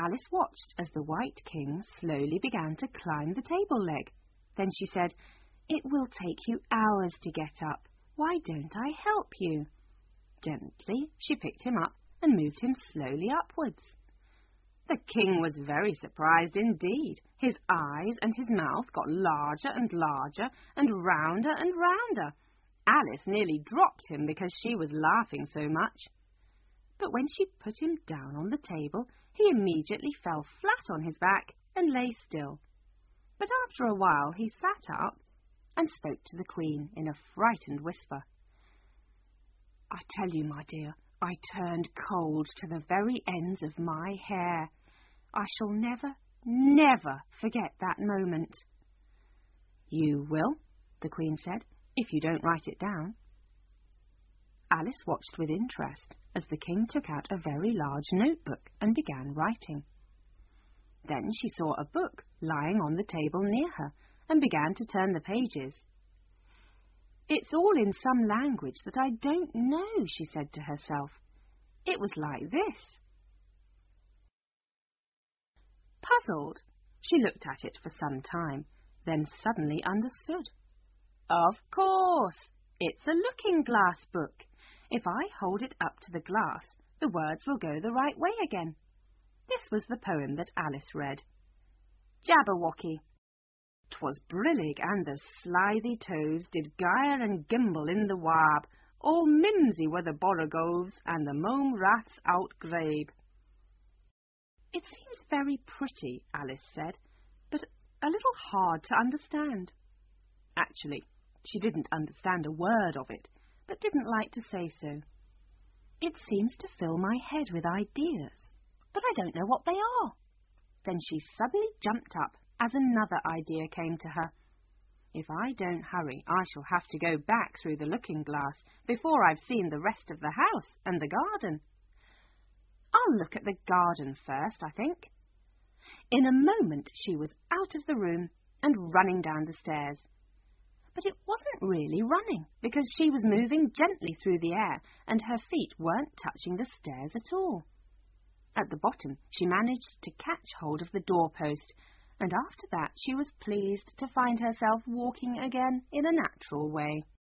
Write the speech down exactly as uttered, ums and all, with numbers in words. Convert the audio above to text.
Alice watched as the White King slowly began to climb the table leg. Then she said, "It will take you hours to get up. Why don't I help you?" Gently she picked him up and moved him slowly upwards. The king was very surprised indeed. His eyes and his mouth got larger and larger and rounder and rounder. Alice nearly dropped him because she was laughing so much. But when she put him down on the table, he immediately fell flat on his back and lay still. But after a while he sat up and spoke to the Queen in a frightened whisper. "I tell you, my dear, I turned cold to the very ends of my hair. I shall never, never forget that moment." "You will," the Queen said, "if you don't write it down." Alice watched with interest as the king took out a very large notebook and began writing. Then she saw a book lying on the table near her and began to turn the pages. "It's all in some language that I don't know," she said to herself. It was like this. Puzzled, she looked at it for some time, then suddenly understood. Of course, it's a looking-glass book. If I hold it up to the glass, the words will go the right way again. This was the poem that Alice read. Jabberwocky. 'Twas brillig, and the slithy toves did gyre and gimble in the wab. All mimsy were the borogoves, and the mome raths outgrabe. It seems very pretty, Alice said, but a little hard to understand. Actually, she didn't understand a word of it, but didn't like to say so. It seems to fill my head with ideas, but I don't know what they are. Then she suddenly jumped up as another idea came to her. If I don't hurry, I shall have to go back through the looking-glass before I've seen the rest of the house and the garden. I'll look at the garden first, I think. In a moment she was out of the room and running down the stairs. But it wasn't really running, because she was moving gently through the air and her feet weren't touching the stairs at all. At the bottom she managed to catch hold of the doorpost, and after that she was pleased to find herself walking again in a natural way.